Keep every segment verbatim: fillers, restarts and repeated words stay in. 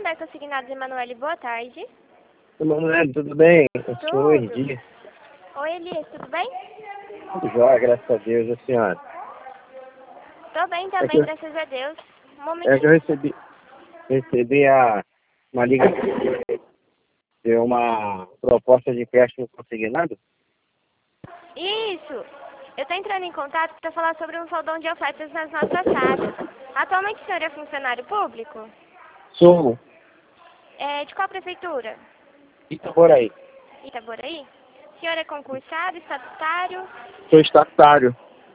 Santander Consignados, Emanuele, boa tarde. Emanuele, tudo bem? Tudo. Oi, Elias. Oi, Elias, tudo bem? Tudo jóia, graças a Deus, a senhora. Tô bem É também, que eu, graças a Deus. Um é momentinho. que eu recebi, recebi a, uma ligação de uma proposta de empréstimo consignado. Isso. Eu tô entrando em contato para falar sobre um soldão de ofertas nas nossas taxas. Atualmente o senhor é funcionário público? Sou É, de qual prefeitura? Itaboraí. Itaboraí? O senhor é concursado, estatutário? Sou estatutário.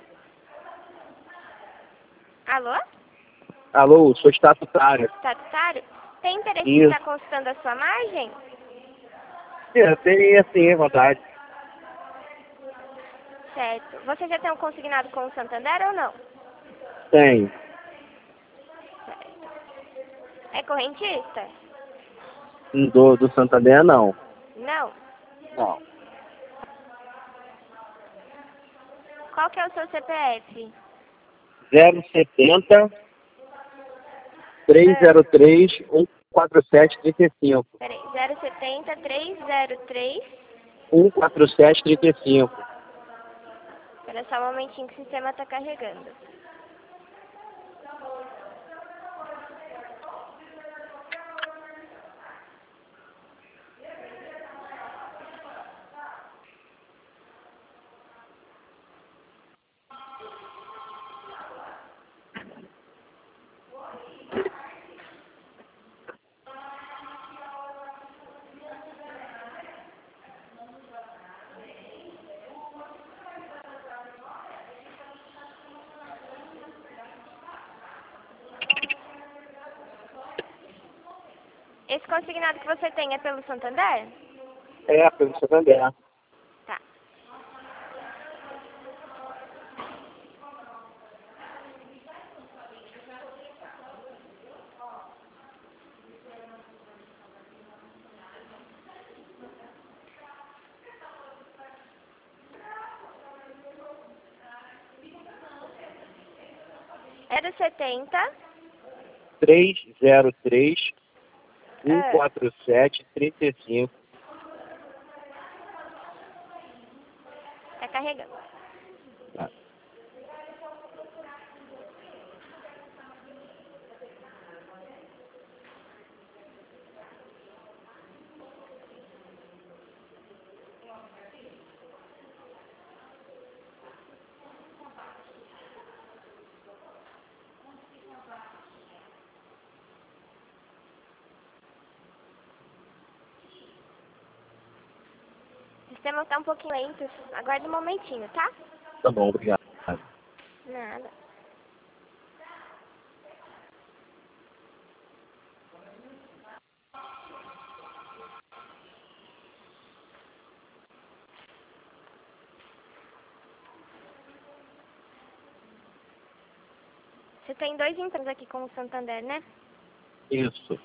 Alô? Alô, sou estatutário. Estatutário? Tem interesse em Isso. estar consultando a sua margem? Eu teria sim, vontade. Certo. Você já tem um consignado com o Santander ou não? Tenho. É correntista? Do, do Santander, não. Não. Não. Qual que é o seu C P F? zero setenta, trezentos e três, cento e quarenta e sete, trinta e cinco. Peraí, zero setenta, trezentos e três. cento e quarenta e sete, trinta e cinco. Espera só um momentinho que o sistema está carregando. Esse consignado que você tem é pelo Santander? É, pelo Santander. Tá. É do setenta. trezentos e três, cento e Ah, quarenta e sete, trinta e cinco. tá carregando. Tá. O sistema tá um pouquinho lento. Aguarda um momentinho, tá? Tá bom, obrigado. Nada. Você tem dois empréstimos aqui com o Santander, né? Isso.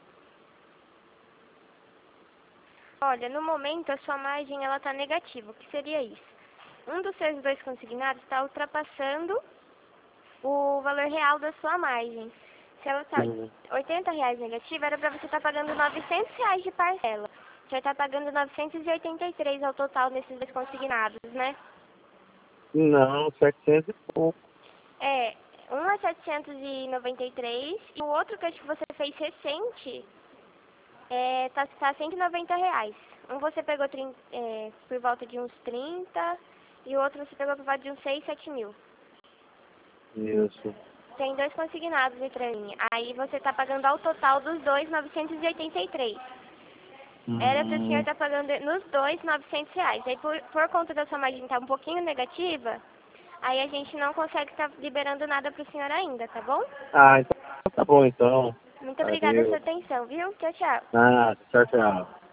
Olha, no momento a sua margem ela tá negativa. O que seria isso? Um dos seus dois consignados está ultrapassando o valor real da sua margem. Se ela está Hum. oitenta reais negativa, era para você estar pagando novecentos reais de parcela. Você está pagando novecentos e oitenta e três ao total nesses dois consignados, né? Não, setecentos e pouco. É, um é setecentos e noventa e três e o outro que acho que você fez recente é, tá, tá cento e noventa reais. Um você pegou trinta, é, por volta de uns trinta e o outro você pegou por volta de uns seis, sete mil. Isso. Tem dois consignados pra mim. Aí você tá pagando ao total dos dois novecentos e oitenta e três. Era para o senhor Hum. estar pagando nos dois novecentos reais. Aí por, por conta da sua margem estar um pouquinho negativa, aí a gente não consegue estar liberando nada para o senhor ainda, tá bom? Ah, então tá bom então. Muito obrigada pela sua Valeu. atenção, viu? Tchau, tchau. Ah, tchau, tchau.